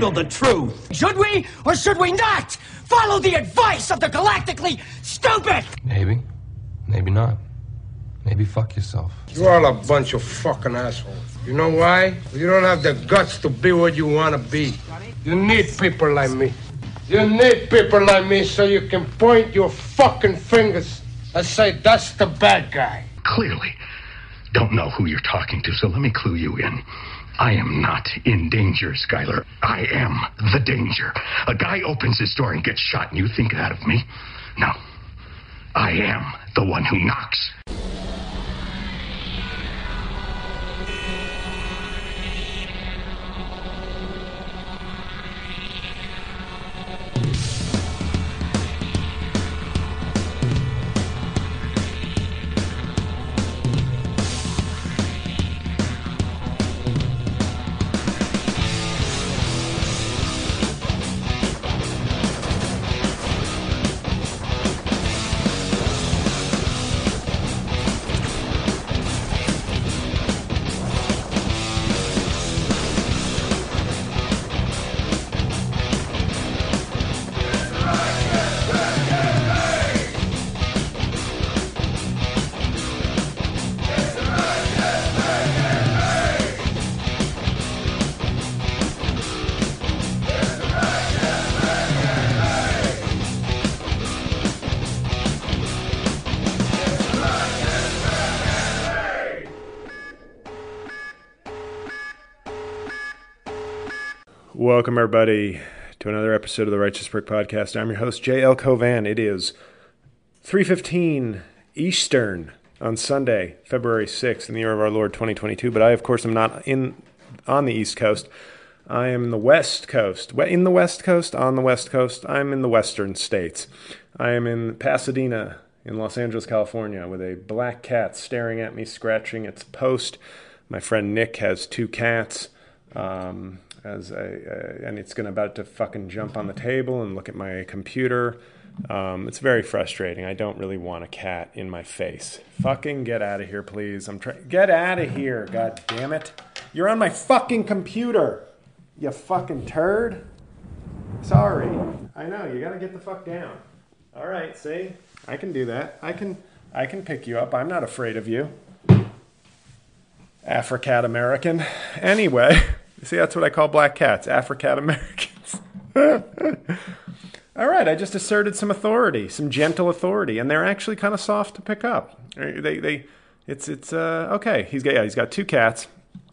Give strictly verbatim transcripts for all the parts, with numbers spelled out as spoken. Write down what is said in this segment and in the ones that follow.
handle the truth. Should we or should we not follow the advice of the galactically stupid? Maybe. Maybe not. Maybe fuck yourself. You're all a bunch of fucking assholes. You know why? You don't have the guts to be what you want to be. You need people like me. You need people like me so you can point your fucking fingers and say, that's the bad guy. Clearly don't know who you're talking to, so let me clue you in. I am not in danger, Skyler. I am the danger. A guy opens his door and gets shot, and you think that of me? No. I am the one who knocks. Welcome, everybody, to another episode of the Righteous Brick Podcast. I'm your host, J L Covan. It is three fifteen Eastern on Sunday, February sixth, in the year of our Lord, twenty twenty-two. But I, of course, am not in on the East Coast. I am in the West Coast. In the West Coast, on the West Coast, I'm in the Western states. I am in Pasadena, in Los Angeles, California, with a black cat staring at me, scratching its post. My friend Nick has two cats. Um... As I, uh, and it's going to about to fucking jump on the table and look at my computer. Um, it's very frustrating. I don't really want a cat in my face. Fucking get out of here, please. I'm trying. Get out of here, god damn it! You're on my fucking computer, you fucking turd. Sorry. I know. You got to get the fuck down. All right. See, I can do that. I can. I can pick you up. I'm not afraid of you, Africat American. Anyway. See, that's what I call black cats, African Americans. All right, I just asserted some authority, some gentle authority, and they're actually kind of soft to pick up. They, they, it's, it's uh, okay. He's got, yeah, he's got two cats,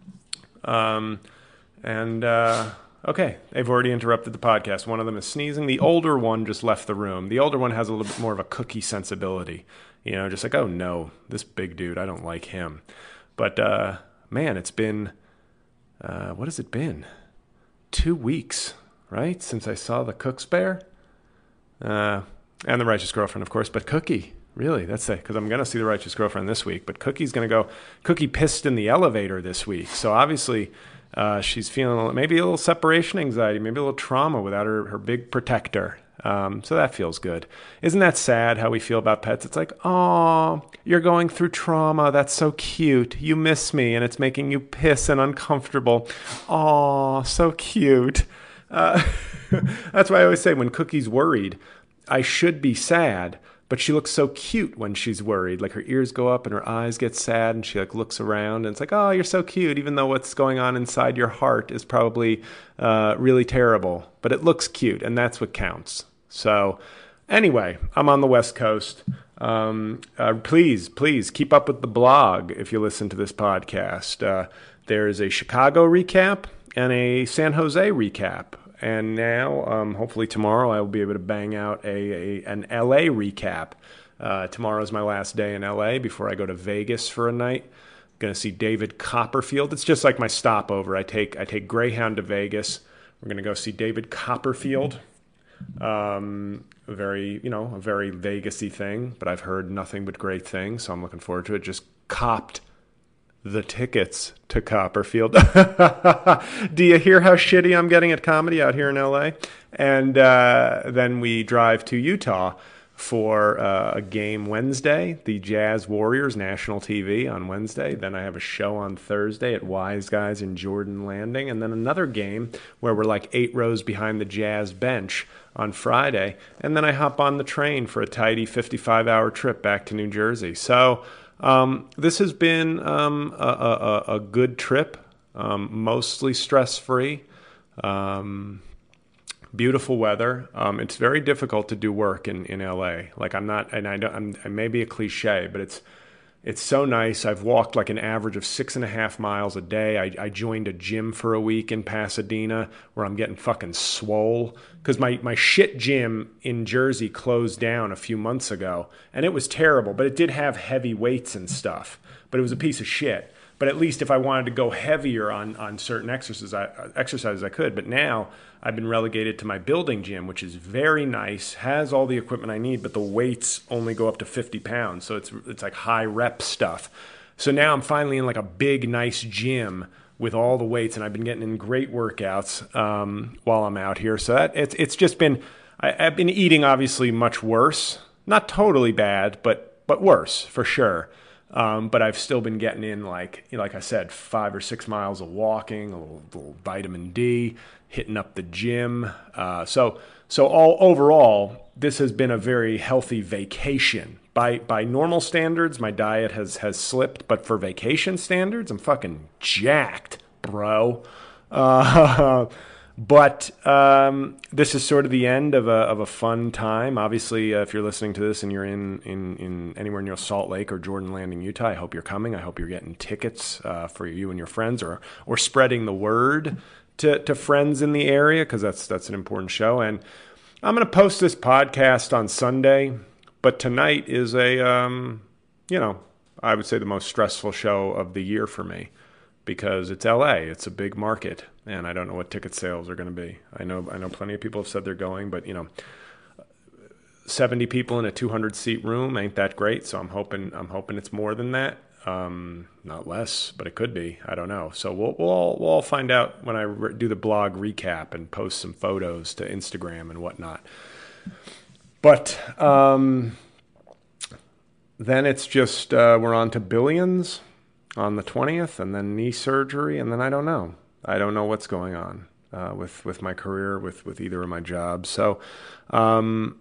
um, and uh, okay, they've already interrupted the podcast. One of them is sneezing. The older one just left the room. The older one has a little bit more of a cookie sensibility, you know, just like, oh no, this big dude, I don't like him. But uh, man, it's been. Uh, what has it been? Two weeks, right? Since I saw the Cook's Bear. Uh, and the Righteous Girlfriend, of course. But Cookie, really, that's it. Because I'm going to see the Righteous Girlfriend this week. But Cookie's going to go. Cookie pissed in the elevator this week. So obviously uh, she's feeling maybe a little separation anxiety, maybe a little trauma without her, her big protector. Um, so that feels good. Isn't that sad how we feel about pets? It's like, oh, you're going through trauma. That's so cute. You miss me, and it's making you piss and uncomfortable. Oh, so cute. Uh, that's why I always say when Cookie's worried, I should be sad, but she looks so cute when she's worried. Like her ears go up and her eyes get sad, and she like looks around, and it's like, oh, you're so cute, even though what's going on inside your heart is probably uh, really terrible. But it looks cute, and that's what counts. So anyway, I'm on the West Coast. Um, uh, please, please keep up with the blog if you listen to this podcast. Uh, there's a Chicago recap and a San Jose recap. And now, um, hopefully tomorrow, I will be able to bang out a, a an L A recap. Uh, tomorrow's my last day in L A before I go to Vegas for a night. I'm going to see David Copperfield. It's just like my stopover. I take I take Greyhound to Vegas. We're going to go see David Copperfield. Um, a very, you know, a very Vegas-y thing, but I've heard nothing but great things, so I'm looking forward to it. Just copped the tickets to Copperfield. Do you hear how shitty I'm getting at comedy out here in L A? And uh, then we drive to Utah for uh, a game Wednesday, the Jazz Warriors, national T V on Wednesday. Then I have a show on Thursday at Wise Guys in Jordan Landing. And then another game where we're like eight rows behind the Jazz bench on Friday. And then I hop on the train for a tidy fifty-five hour trip back to New Jersey. So um, this has been um, a, a, a good trip, um, mostly stress-free. Um Beautiful weather. Um, it's very difficult to do work in, in L A. Like I'm not, and I don't, I'm, I may be a cliche, but it's it's so nice. I've walked like an average of six and a half miles a day. I, I joined a gym for a week in Pasadena where I'm getting fucking swole because my, my shit gym in Jersey closed down a few months ago, and it was terrible, but it did have heavy weights and stuff, but it was a piece of shit. But at least if I wanted to go heavier on, on certain exercises I, exercises, I could. But now I've been relegated to my building gym, which is very nice, has all the equipment I need, but the weights only go up to fifty pounds. So it's it's like high rep stuff. So now I'm finally in like a big, nice gym with all the weights, and I've been getting in great workouts um, while I'm out here. So that it's it's just been, I, I've been eating obviously much worse. Not totally bad, but but worse for sure. Um, but I've still been getting in, like you know, like I said, five or six miles of walking, a little, little vitamin D, hitting up the gym. Uh, so, so all overall, this has been a very healthy vacation. By by normal standards, my diet has has slipped, but for vacation standards, I'm fucking jacked, bro. Uh, But um, this is sort of the end of a of a fun time. Obviously, uh, if you're listening to this and you're in, in, in anywhere near Salt Lake or Jordan Landing, Utah, I hope you're coming. I hope you're getting tickets uh, for you and your friends, or or spreading the word to to friends in the area, because that's that's an important show. And I'm going to post this podcast on Sunday, but tonight is a um, you know I would say the most stressful show of the year for me. Because it's L A, it's a big market, and I don't know what ticket sales are going to be. I know I know plenty of people have said they're going, but you know, seventy people in a two hundred seat room ain't that great. So I'm hoping I'm hoping it's more than that, um, not less, but it could be. I don't know. So we'll we'll all, we'll all find out when I re- do the blog recap and post some photos to Instagram and whatnot. But um, then it's just uh, we're on to Billions on the twentieth, and then knee surgery, and then I don't know. I don't know what's going on uh, with with my career, with with either of my jobs. So um,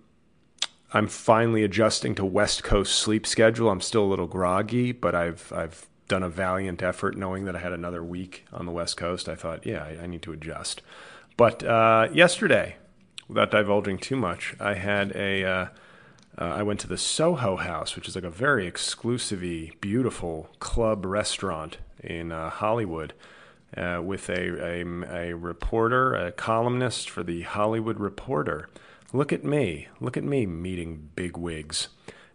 I'm finally adjusting to West Coast sleep schedule. I'm still a little groggy, but I've I've done a valiant effort, knowing that I had another week on the West Coast. I thought, yeah, I, I need to adjust. But uh, yesterday, without divulging too much, I had a. Uh, Uh, I went to the Soho House, which is like a very exclusive-y, beautiful club restaurant in uh, Hollywood, uh, with a, a a reporter, a columnist for the Hollywood Reporter. Look at me, look at me meeting big wigs,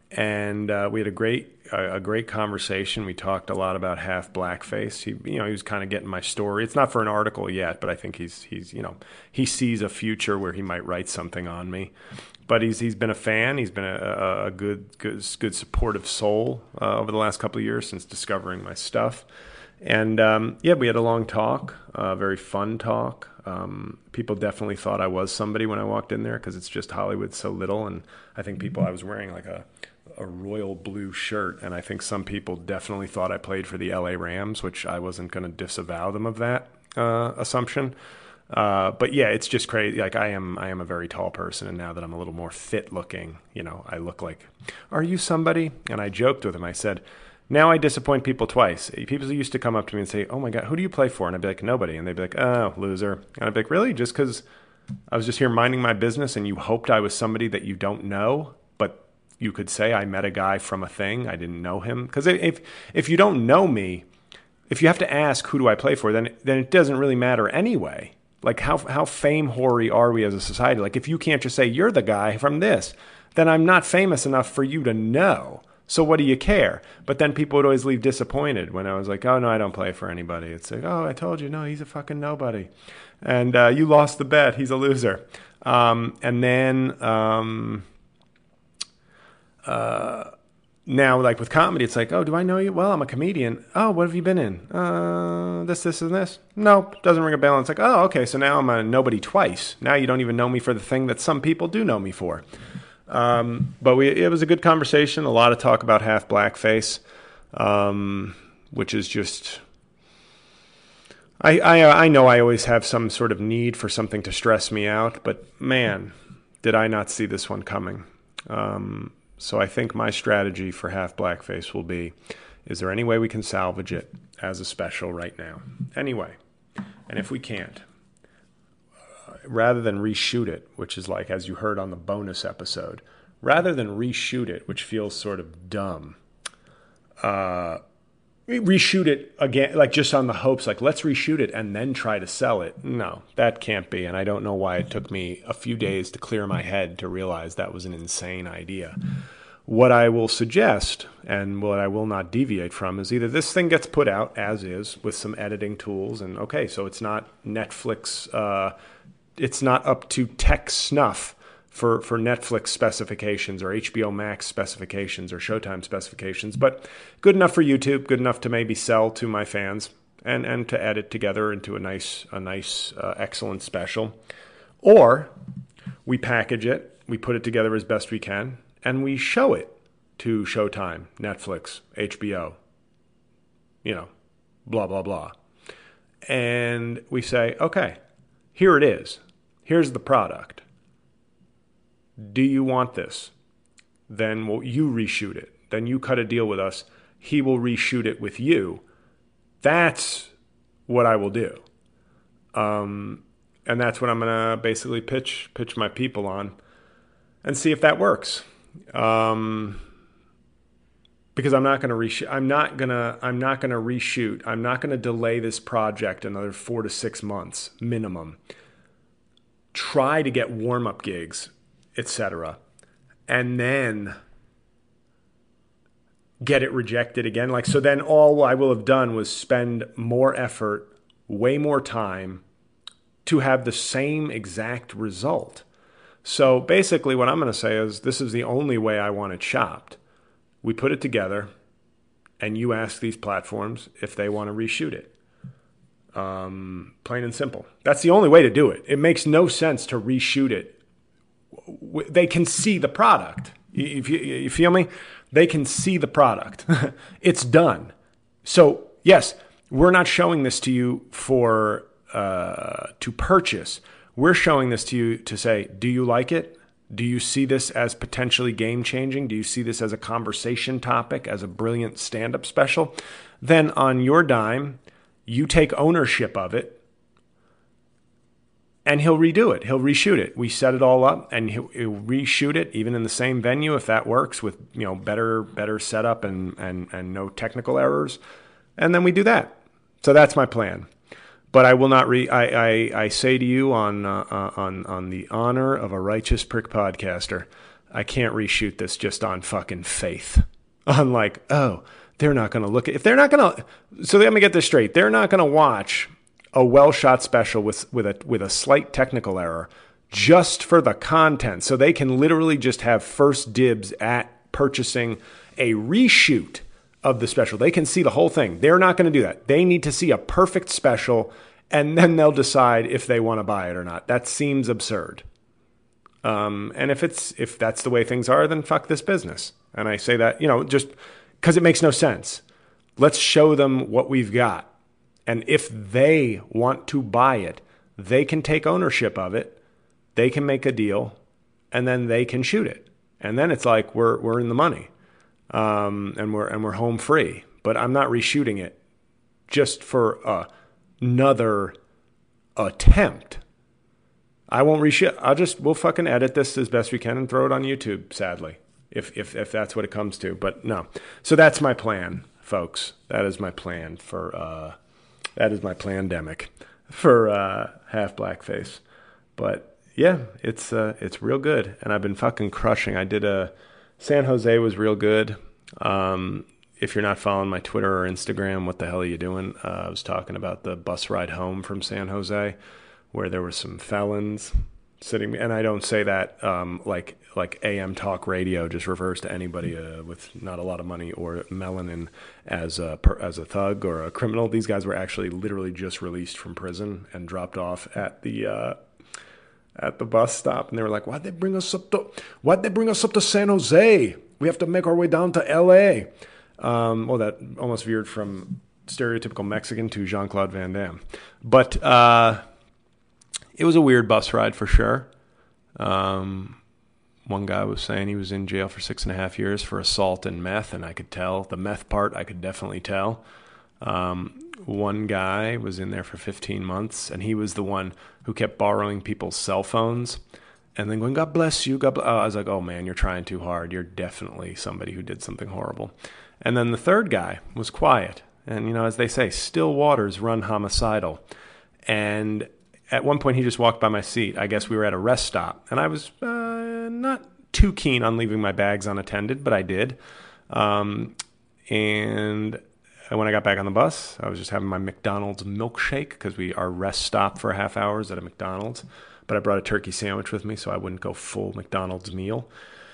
and uh, we had a great a, a great conversation. We talked a lot about half blackface. He, you know, he was kind of getting my story. It's not for an article yet, but I think he's he's you know he sees a future where he might write something on me. But he's he's been a fan. He's been a, a good good good supportive soul uh, over the last couple of years since discovering my stuff. And um, yeah, we had a long talk, a uh, very fun talk. Um, people definitely thought I was somebody when I walked in there, because it's just Hollywood so little. And I think people, I was wearing like a a royal blue shirt, and I think some people definitely thought I played for the L A Rams, which I wasn't going to disavow them of that uh, assumption. Uh, but yeah, it's just crazy. Like I am, I am a very tall person, and now that I'm a little more fit looking, you know, I look like, are you somebody? And I joked with him. I said, now I disappoint people twice. People used to come up to me and say, oh my God, who do you play for? And I'd be like, nobody. And they'd be like, oh, loser. And I'd be like, really? Just because I was just here minding my business and you hoped I was somebody that you don't know, but you could say I met a guy from a thing. I didn't know him. Because if, if you don't know me, if you have to ask who do I play for, then, then it doesn't really matter anyway. Like, how how fame-hoary are we as a society? Like, if you can't just say, you're the guy from this, then I'm not famous enough for you to know. So what do you care? But then people would always leave disappointed when I was like, oh, no, I don't play for anybody. It's like, oh, I told you, no, he's a fucking nobody. And uh, you lost the bet. He's a loser. Um, and then um, uh, now, like with comedy, it's like, oh, do I know you? Well, I'm a comedian. Oh, what have you been in? Uh, this, this, and this. Nope, doesn't ring a bell. And it's like, oh, okay, so now I'm a nobody twice. Now you don't even know me for the thing that some people do know me for. Um, but we, it was a good conversation. A lot of talk about half blackface, um, which is just. I, I I know I always have some sort of need for something to stress me out, but man, did I not see this one coming. Um, so I think my strategy for half blackface will be, is there any way we can salvage it as a special right now? Anyway, and if we can't, uh, rather than reshoot it, which is like, as you heard on the bonus episode, rather than reshoot it, which feels sort of dumb, uh, reshoot it again, like just on the hopes, like let's reshoot it and then try to sell it. No, that can't be. And I don't know why it took me a few days to clear my head to realize that was an insane idea. What I will suggest, and what I will not deviate from, is either this thing gets put out as is with some editing tools, and okay, so it's not Netflix, uh, it's not up to tech snuff for, for Netflix specifications or H B O Max specifications or Showtime specifications, but good enough for YouTube, good enough to maybe sell to my fans and, and to edit together into a nice, a nice, uh, excellent special. Or we package it, we put it together as best we can, and we show it to Showtime, Netflix, H B O, you know, blah, blah, blah. And we say, okay, here it is. Here's the product. Do you want this? Then will you reshoot it. Then you cut a deal with us. He will reshoot it with you. That's what I will do. Um, and that's what I'm going to basically pitch pitch my people on and see if that works. Um, because I'm not going to reshoot. I'm not going to, I'm not going to reshoot. I'm not going to delay this project another four to six months minimum. Try to get warm-up gigs, et cetera, and then get it rejected again. Like, so then all I will have done was spend more effort, way more time to have the same exact result. So basically what I'm going to say is this is the only way I want it chopped. We put it together and you ask these platforms if they want to reshoot it. Um, plain and simple. That's the only way to do it. It makes no sense to reshoot it. They can see the product. If you, you feel me? They can see the product. It's done. So yes, we're not showing this to you for uh, to purchase. We're showing this to you to say, do you like it? Do you see this as potentially game-changing? Do you see this as a conversation topic, as a brilliant stand-up special? Then on your dime, you take ownership of it, and he'll redo it. He'll reshoot it. We set it all up, and he'll, he'll reshoot it, even in the same venue, if that works, with you know better better setup and, and, and no technical errors. And then we do that. So that's my plan. But I will not re. I, I, I say to you on uh, on on the honor of a righteous prick podcaster, I can't reshoot this just on fucking faith. On like, oh, they're not going to look at if they're not going to. So let me get this straight. They're not going to watch a well shot special with with a with a slight technical error just for the content. So they can literally just have first dibs at purchasing a reshoot of the special. They can see the whole thing. They're not going to do that. They need to see a perfect special, and then they'll decide if they want to buy it or not. That seems absurd. Um, and if it's if that's the way things are, then fuck this business. And I say that, you know, just because it makes no sense. Let's show them what we've got. And if they want to buy it, they can take ownership of it. They can make a deal, and then they can shoot it. And then it's like we're we're in the money. Um, and we're and we're home free, but I'm not reshooting it just for uh, another attempt. I won't reshoot. I'll just we'll fucking edit this as best we can and throw it on YouTube. Sadly, if if if that's what it comes to, but no. So that's my plan, folks. That is my plan for uh, that is my plandemic for uh, half blackface. But yeah, it's uh, it's real good, and I've been fucking crushing. I did a. San Jose was real good. Um, if you're not following my Twitter or Instagram, what the hell are you doing? Uh, I was talking about the bus ride home from San Jose, where there were some felons sitting. And I don't say that um, like like A M talk radio just refers to anybody uh, with not a lot of money or melanin as a as a thug or a criminal. These guys were actually literally just released from prison and dropped off at the uh, at the bus stop, and they were like, "Why'd they bring us up to? Why'd they bring us up to San Jose? We have to make our way down to L A" Um, well, that almost veered from stereotypical Mexican to Jean-Claude Van Damme, but uh, it was a weird bus ride for sure. Um, one guy was saying he was in jail for six and a half years for assault and meth, and I could tell the meth part. I could definitely tell. Um, one guy was in there for fifteen months, and he was the one who kept borrowing people's cell phones and then going, "God bless you." God bless. Oh, I was like, "Oh man, you're trying too hard. You're definitely somebody who did something horrible." And then the third guy was quiet. And, you know, as they say, still waters run homicidal. And at one point he just walked by my seat. I guess we were at a rest stop. And I was uh, not too keen on leaving my bags unattended, but I did. Um, and when I got back on the bus, I was just having my McDonald's milkshake because we our rest stop for a half hour is at a McDonald's. But I brought a turkey sandwich with me so I wouldn't go full McDonald's meal.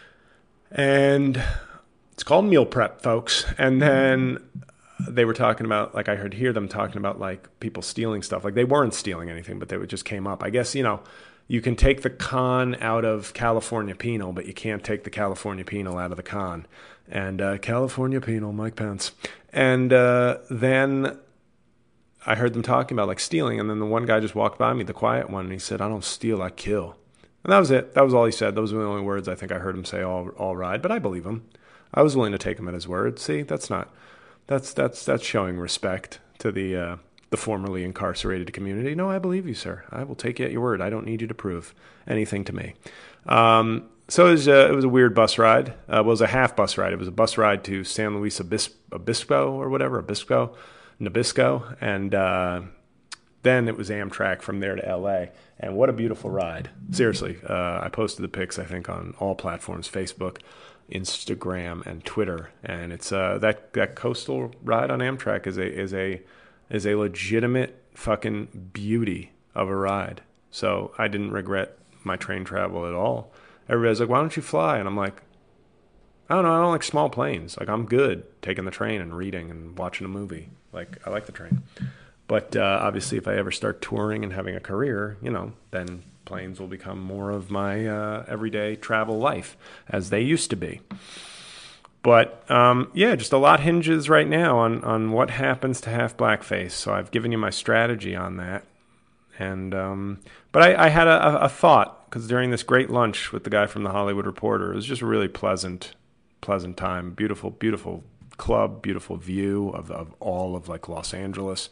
And it's called meal prep, folks. And then they were talking about, like I heard hear them talking about like people stealing stuff. Like they weren't stealing anything, but they would just came up. I guess, you know, you can take the con out of California penal, but you can't take the California penal out of the con. And uh, California penal, Mike Pence. And uh, then I heard them talking about like stealing. And then the one guy just walked by me, the quiet one, and he said, "I don't steal, I kill." And that was it. That was all he said. Those were the only words I think I heard him say all all ride. But I believe him. I was willing to take him at his word. See, that's not, that's that's that's showing respect to the uh, the formerly incarcerated community. No, I believe you, sir. I will take you at your word. I don't need you to prove anything to me. Um, so it was a, it was a weird bus ride. Uh, well, it was a half bus ride. It was a bus ride to San Luis Obis- Obispo or whatever, Obispo, Nabisco, and uh, then it was Amtrak from there to L A. And what a beautiful ride! Seriously, uh, I posted the pics I think on all platforms: Facebook, Instagram, and Twitter. And it's uh, that that coastal ride on Amtrak is a is a is a legitimate fucking beauty of a ride. So I didn't regret my train travel at all. Everybody's like, "Why don't you fly?" And I'm like, I don't know. I don't like small planes. Like I'm good taking the train and reading and watching a movie. Like I like the train. But uh, obviously, if I ever start touring and having a career, you know, then planes will become more of my uh, everyday travel life, as they used to be. But, um, yeah, just a lot hinges right now on, on what happens to Half Blackface. So I've given you my strategy on that. And um, But I, I had a, a thought, because during this great lunch with the guy from The Hollywood Reporter, it was just a really pleasant, pleasant time. Beautiful, beautiful club, beautiful view of, of all of, like, Los Angeles.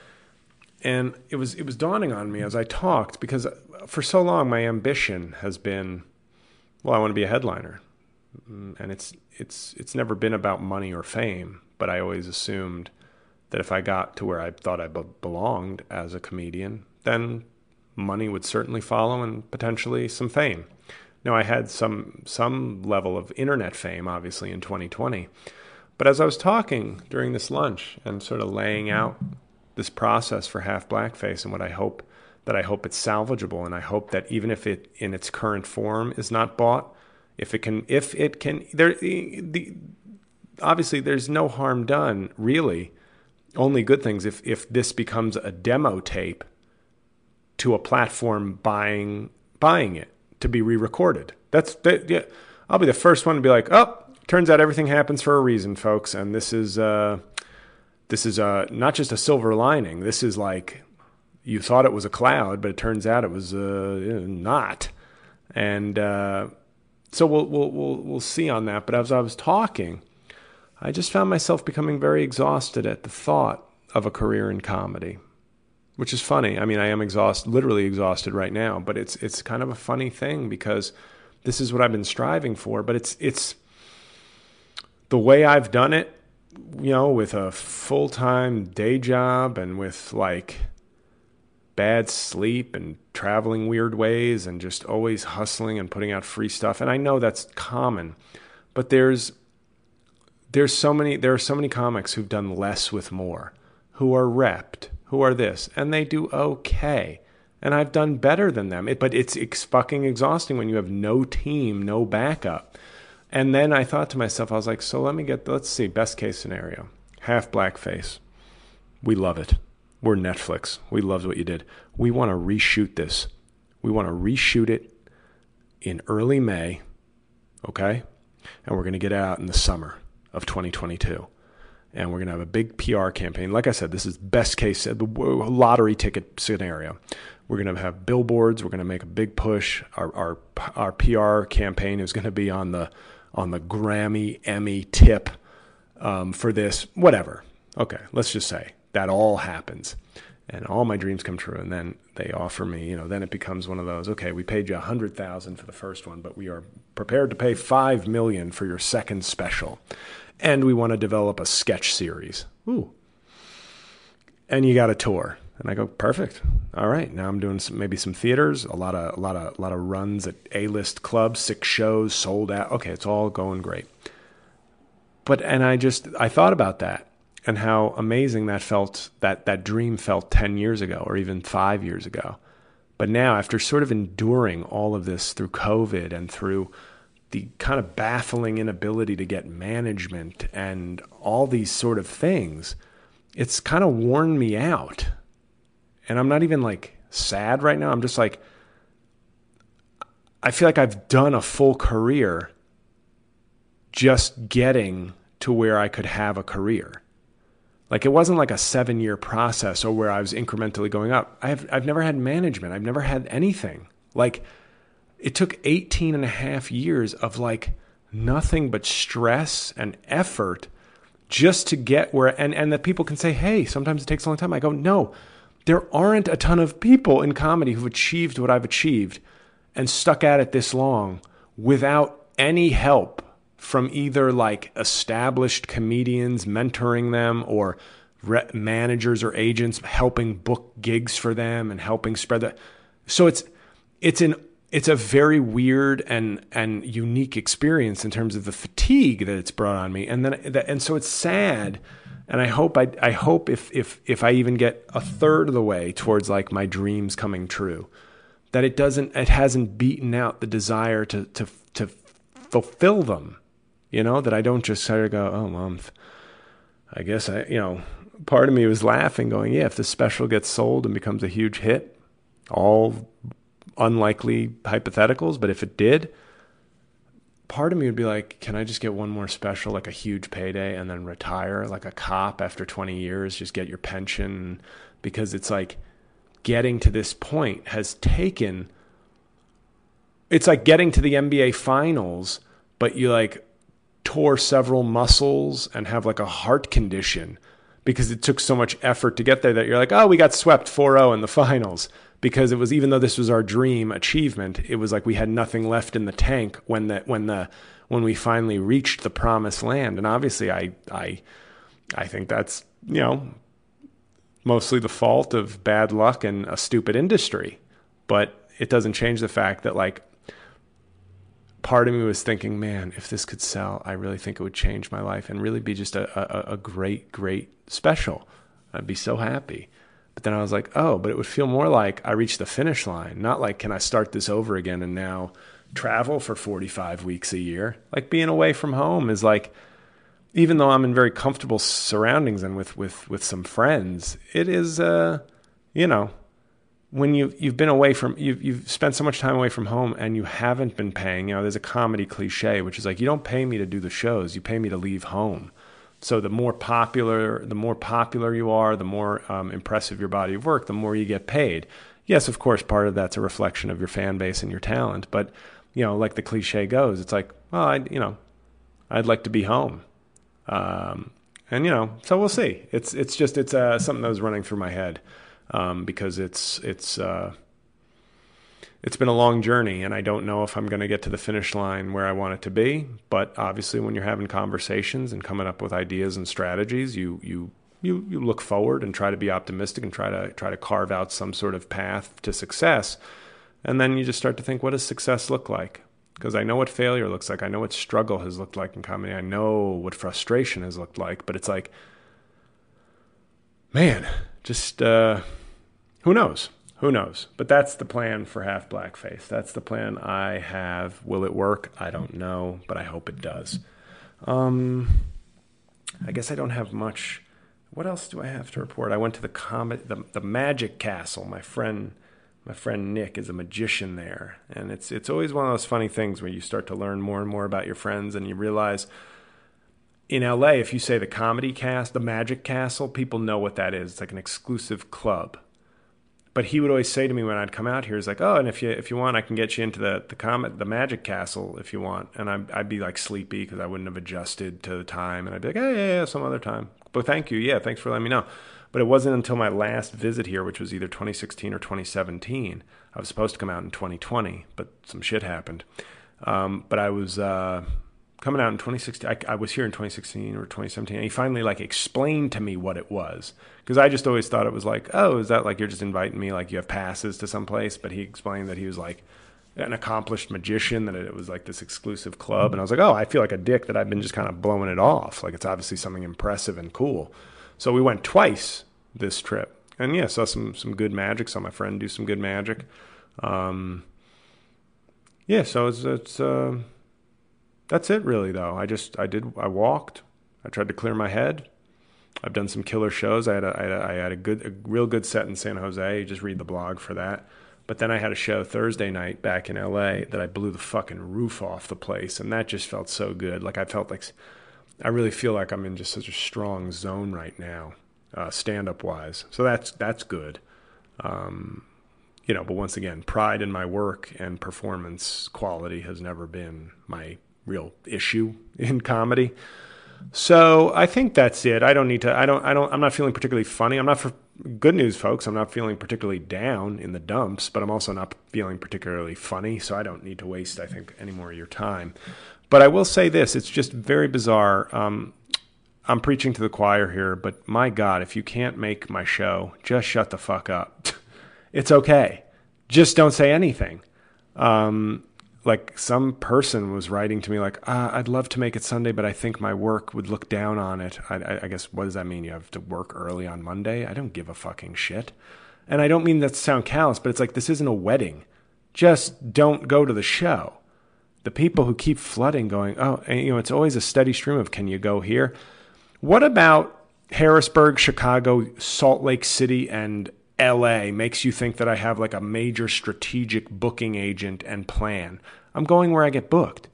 And it was it was dawning on me as I talked, because for so long my ambition has been, well, I want to be a headliner. And it's it's it's never been about money or fame, but I always assumed that if I got to where I thought I be- belonged as a comedian, then money would certainly follow and potentially some fame. Now, I had some some level of internet fame, obviously, in twenty twenty. But as I was talking during this lunch and sort of laying out this process for Half Blackface and what I hope, that I hope it's salvageable, and I hope that even if it in its current form is not bought, if it can, if it can, there, the, obviously there's no harm done, really, only good things if, if this becomes a demo tape to a platform buying, buying it to be re-recorded. That's, that, yeah, I'll be the first one to be like, oh, turns out everything happens for a reason, folks, and this is, uh, This is uh, not just a silver lining. This is like you thought it was a cloud, but it turns out it was uh, not. And uh, so we'll we'll we'll we'll see on that. But as I was talking, I just found myself becoming very exhausted at the thought of a career in comedy, which is funny. I mean, I am exhausted, literally exhausted right now. But it's it's kind of a funny thing because this is what I've been striving for. But it's it's the way I've done it. You know, with a full-time day job and with like bad sleep and traveling weird ways and just always hustling and putting out free stuff. And I know that's common, but there's there's so many there are so many comics who've done less with more, who are repped, who are this, and they do okay. And I've done better than them. It, but it's, it's fucking exhausting when you have no team, no backup. And then I thought to myself, I was like, so let me get, let's see, best case scenario. Half Blackface. We love it. We're Netflix. We loved what you did. We want to reshoot this. We want to reshoot it in early May, okay? And we're going to get out in the summer of twenty twenty-two. And we're going to have a big P R campaign. Like I said, this is best case, lottery ticket scenario. We're going to have billboards. We're going to make a big push. Our our our P R campaign is going to be on the on the Grammy, Emmy tip um, for this, whatever. Okay, let's just say that all happens. And all my dreams come true. And then they offer me, you know, then it becomes one of those, okay, we paid you one hundred thousand dollars for the first one, but we are prepared to pay five million dollars for your second special. And we want to develop a sketch series. Ooh. And you got a tour. And I go, perfect. All right. Now I'm doing some, maybe some theaters, a lot of, a lot of, a lot of runs at A-list clubs, six shows sold out. Okay. It's all going great. But, and I just, I thought about that and how amazing that felt, that, that dream felt ten years ago or even five years ago. But now after sort of enduring all of this through COVID and through the kind of baffling inability to get management and all these sort of things, it's kind of worn me out. And I'm not even like sad right now. I'm just like, I feel like I've done a full career just getting to where I could have a career. Like it wasn't like a seven year process or where I was incrementally going up. I've, I've never had management. I've never had anything. Like it took eighteen and a half years of like nothing but stress and effort just to get where, and, and that people can say, hey, sometimes it takes a long time. I go, no, there aren't a ton of people in comedy who've achieved what I've achieved and stuck at it this long without any help from either like established comedians mentoring them or re- managers or agents helping book gigs for them and helping spread that. So it's, it's an, it's a very weird and, and unique experience in terms of the fatigue that it's brought on me. And then, and so it's sad. And I hope I, I hope if, if, if I even get a third of the way towards like my dreams coming true, that it doesn't, it hasn't beaten out the desire to, to, to fulfill them, you know, that I don't just sort of go, oh, well, I guess I, you know, part of me was laughing going, yeah, if this special gets sold and becomes a huge hit, all unlikely hypotheticals, but if it did, part of me would be like, can I just get one more special, like a huge payday and then retire like a cop after twenty years, just get your pension? Because it's like getting to this point has taken, it's like getting to the N B A finals, but you like tore several muscles and have like a heart condition because it took so much effort to get there that you're like, oh, we got swept four oh in the finals. Because it was, even though this was our dream achievement, it was like we had nothing left in the tank when the when the when we finally reached the promised land. And obviously, I I I think that's, you know, mostly the fault of bad luck and a stupid industry. But it doesn't change the fact that like part of me was thinking, man, if this could sell, I really think it would change my life and really be just a a, a great great special. I'd be so happy. But then I was like, oh, but it would feel more like I reached the finish line. Not like, can I start this over again and now travel for forty-five weeks a year? Like being away from home is like, even though I'm in very comfortable surroundings and with, with, with some friends, it is, uh, you know, when you, you've been away from, you've, you've spent so much time away from home and you haven't been paying, you know, there's a comedy cliche, which is like, you don't pay me to do the shows, you pay me to leave home. So the more popular, the more popular you are, the more um, impressive your body of work, the more you get paid. Yes, of course, part of that's a reflection of your fan base and your talent. But, you know, like the cliche goes, it's like, well, I, you know, I'd like to be home. Um, and, you know, so we'll see. It's it's just, it's uh, something that was running through my head um, because it's, it's, uh, it's been a long journey and I don't know if I'm going to get to the finish line where I want it to be. But obviously when you're having conversations and coming up with ideas and strategies, you, you, you, you look forward and try to be optimistic and try to try to carve out some sort of path to success. And then you just start to think, what does success look like? Because I know what failure looks like. I know what struggle has looked like in comedy. I know what frustration has looked like, but it's like, man, just, uh, who knows? Who knows? But that's the plan for Half Blackface. That's the plan I have. Will it work? I don't know, but I hope it does. Um, I guess I don't have much. What else do I have to report? I went to the comet, the, the Magic Castle. My friend, My friend Nick is a magician there. And it's it's always one of those funny things where you start to learn more and more about your friends, and you realize in L A, if you say the Comedy Cast, the Magic Castle, people know what that is. It's like an exclusive club. But he would always say to me when I'd come out here, he's like, oh, and if you if you want, I can get you into the the comet, the Magic Castle if you want. And I'd, I'd be like sleepy because I wouldn't have adjusted to the time. And I'd be like, hey, yeah, yeah, some other time. But thank you. Yeah, thanks for letting me know. But it wasn't until my last visit here, which was either twenty sixteen or twenty seventeen. I was supposed to come out in twenty twenty, but some shit happened. Um, but I was uh, coming out in twenty sixteen. I, I was here in twenty sixteen or twenty seventeen. And he finally like explained to me what it was. Because I just always thought it was like, oh, is that like you're just inviting me, like you have passes to some place? But he explained that he was like an accomplished magician, that it was like this exclusive club. And I was like, oh, I feel like a dick that I've been just kind of blowing it off. Like it's obviously something impressive and cool. So we went twice this trip. And yeah, saw some some good magic. Saw my friend do some good magic. Um, yeah, so it's, it's uh, that's it really though. I just, I did, I walked. I tried to clear my head. I've done some killer shows. I had a, I had a, I had a good, a real good set in San Jose. You just read the blog for that. But then I had a show Thursday night back in L A that I blew the fucking roof off the place. And that just felt so good. Like I felt like, I really feel like I'm in just such a strong zone right now, uh, stand-up wise. So that's, that's good. Um, you know, but once again, pride in my work and performance quality has never been my real issue in comedy. So I think that's it. I don't need to, I don't, I don't, I'm not feeling particularly funny. I'm not, for good news, folks, I'm not feeling particularly down in the dumps, but I'm also not feeling particularly funny. So I don't need to waste, I think, any more of your time. But I will say this, it's just very bizarre. Um, I'm preaching to the choir here, but my God, if you can't make my show, just shut the fuck up. It's okay. Just don't say anything. Um, Like some person was writing to me like, ah, I'd love to make it Sunday, but I think my work would look down on it. I, I, I guess, what does that mean? You have to work early on Monday? I don't give a fucking shit. And I don't mean that to sound callous, but it's like, this isn't a wedding. Just don't go to the show. The people who keep flooding going, oh, and, you know, it's always a steady stream of, can you go here? What about Harrisburg, Chicago, Salt Lake City, and L A makes you think that I have like a major strategic booking agent and plan? I'm going where I get booked.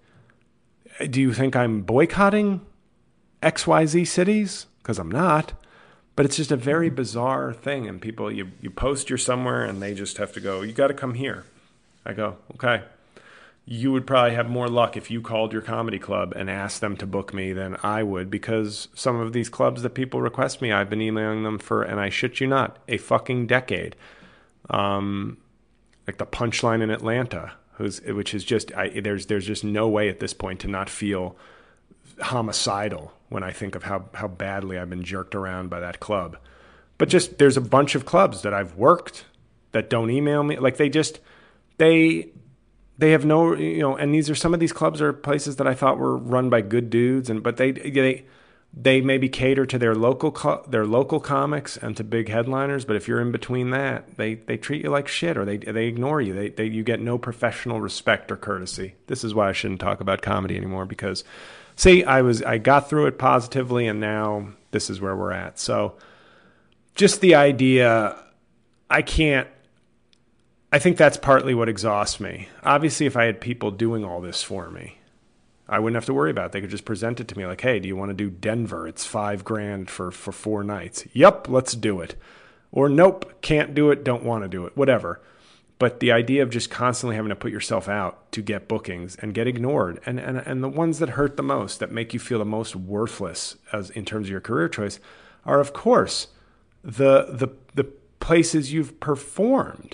Do you think I'm boycotting X Y Z cities? Because I'm not. But it's just a very bizarre thing. And people, you, you post you're somewhere and they just have to go, you got to come here. I go, okay. You would probably have more luck if you called your comedy club and asked them to book me than I would, because some of these clubs that people request me, I've been emailing them for, and I shit you not, a fucking decade. Um, like the Punchline in Atlanta, who's, which is just, I, there's there's just no way at this point to not feel homicidal when I think of how, how badly I've been jerked around by that club. But just, there's a bunch of clubs that I've worked that don't email me. Like they just, they... They have no, you know, and these are some of these clubs are places that I thought were run by good dudes, and but they they they maybe cater to their local their local comics and to big headliners. But if you're in between that, they they treat you like shit, or they they ignore you. They they you get no professional respect or courtesy. This is why I shouldn't talk about comedy anymore, because see, I was I got through it positively, and now this is where we're at. So just the idea, I can't. I think that's partly what exhausts me. Obviously, if I had people doing all this for me, I wouldn't have to worry about it. They could just present it to me like, hey, do you want to do Denver? It's five grand for, for four nights. Yep, let's do it. Or nope, can't do it, don't want to do it, whatever. But the idea of just constantly having to put yourself out to get bookings and get ignored, and, and, and the ones that hurt the most, that make you feel the most worthless as in terms of your career choice, are, of course, the the the places you've performed.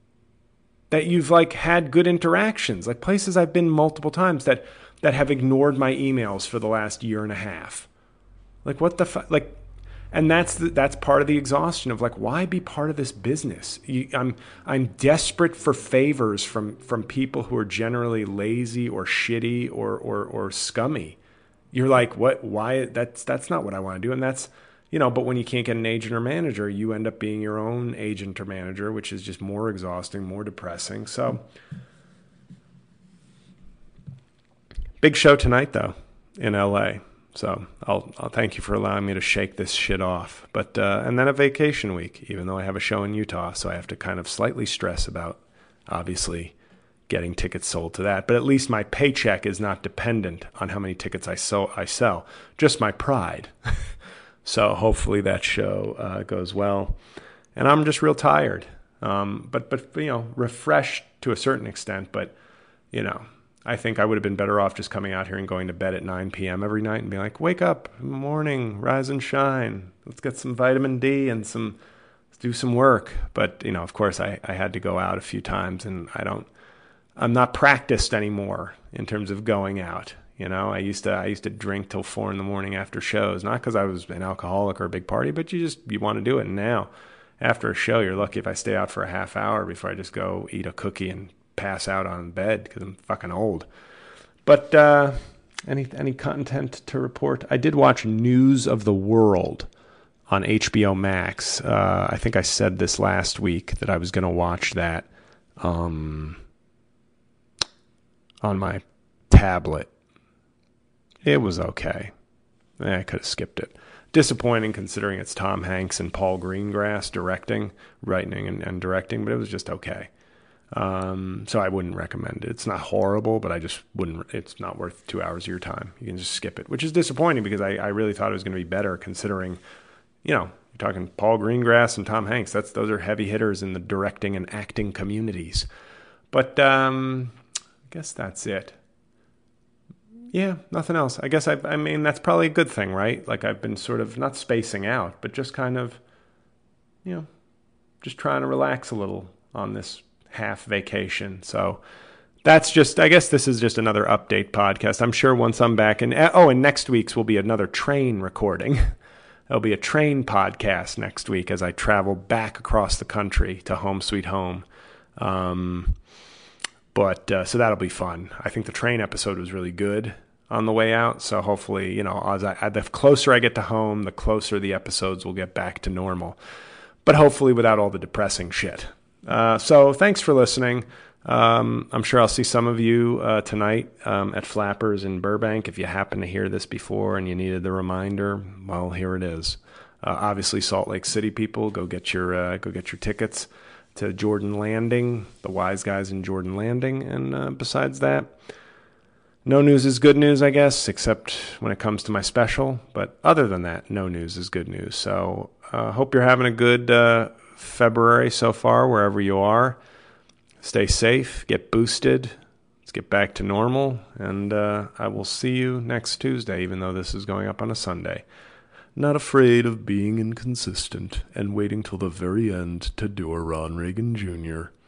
That you've like had good interactions, like places I've been multiple times that, that have ignored my emails for the last year and a half. Like what the fuck? Like, and that's the, that's part of the exhaustion of like, why be part of this business? You, I'm I'm desperate for favors from from people who are generally lazy or shitty or or or scummy. You're like, what? Why? That's that's not what I want to do, and that's. You know, but when you can't get an agent or manager, you end up being your own agent or manager, which is just more exhausting, more depressing. So, big show tonight, though, in L A. So I'll, I'll thank you for allowing me to shake this shit off. But uh, and then a vacation week, even though I have a show in Utah, so I have to kind of slightly stress about, obviously, getting tickets sold to that. But at least my paycheck is not dependent on how many tickets I sell. I sell. Just my pride. So hopefully that show uh, goes well. And I'm just real tired. Um, but, but, you know, refreshed to a certain extent. But, you know, I think I would have been better off just coming out here and going to bed at nine p.m. every night and being like, wake up, morning, rise and shine. Let's get some vitamin D and some, let's do some work. But, you know, of course, I, I had to go out a few times, and I don't, I'm not practiced anymore in terms of going out. You know, I used to I used to drink till four in the morning after shows, not because I was an alcoholic or a big party, but you just you want to do it. And now, after a show, you're lucky if I stay out for a half hour before I just go eat a cookie and pass out on bed because I'm fucking old. But uh, any any content to report? I did watch News of the World on H B O Max. Uh, I think I said this last week that I was going to watch that um, on my tablet. It was okay. Eh, I could have skipped it. Disappointing considering it's Tom Hanks and Paul Greengrass directing, writing and, and directing, but it was just okay. Um, so I wouldn't recommend it. It's not horrible, but I just wouldn't, it's not worth two hours of your time. You can just skip it, which is disappointing because I, I really thought it was going to be better considering, you know, you're talking Paul Greengrass and Tom Hanks. That's, those are heavy hitters in the directing and acting communities. But, um, I guess that's it. Yeah, nothing else. I guess I I mean, that's probably a good thing, right? Like I've been sort of not spacing out, but just kind of, you know, just trying to relax a little on this half vacation. So that's just, I guess this is just another update podcast. I'm sure once I'm back and, oh, and next week's will be another train recording. There'll be a train podcast next week as I travel back across the country to Home Sweet Home. Um, but, uh, so that'll be fun. I think the train episode was really good on the way out. So hopefully, you know, as I, the closer I get to home, the closer the episodes will get back to normal, but hopefully without all the depressing shit. Uh, so thanks for listening. Um, I'm sure I'll see some of you uh, tonight um, at Flappers in Burbank. If you happen to hear this before and you needed the reminder, well, here it is. Uh, obviously, Salt Lake City people, go get your uh, go get your tickets to Jordan Landing, the Wise Guys in Jordan Landing. And uh, besides that, no news is good news, I guess, except when it comes to my special. But other than that, no news is good news. So I uh, hope you're having a good uh, February so far, wherever you are. Stay safe, get boosted, let's get back to normal, and uh, I will see you next Tuesday, even though this is going up on a Sunday. Not afraid of being inconsistent and waiting till the very end to do a Ron Reagan Junior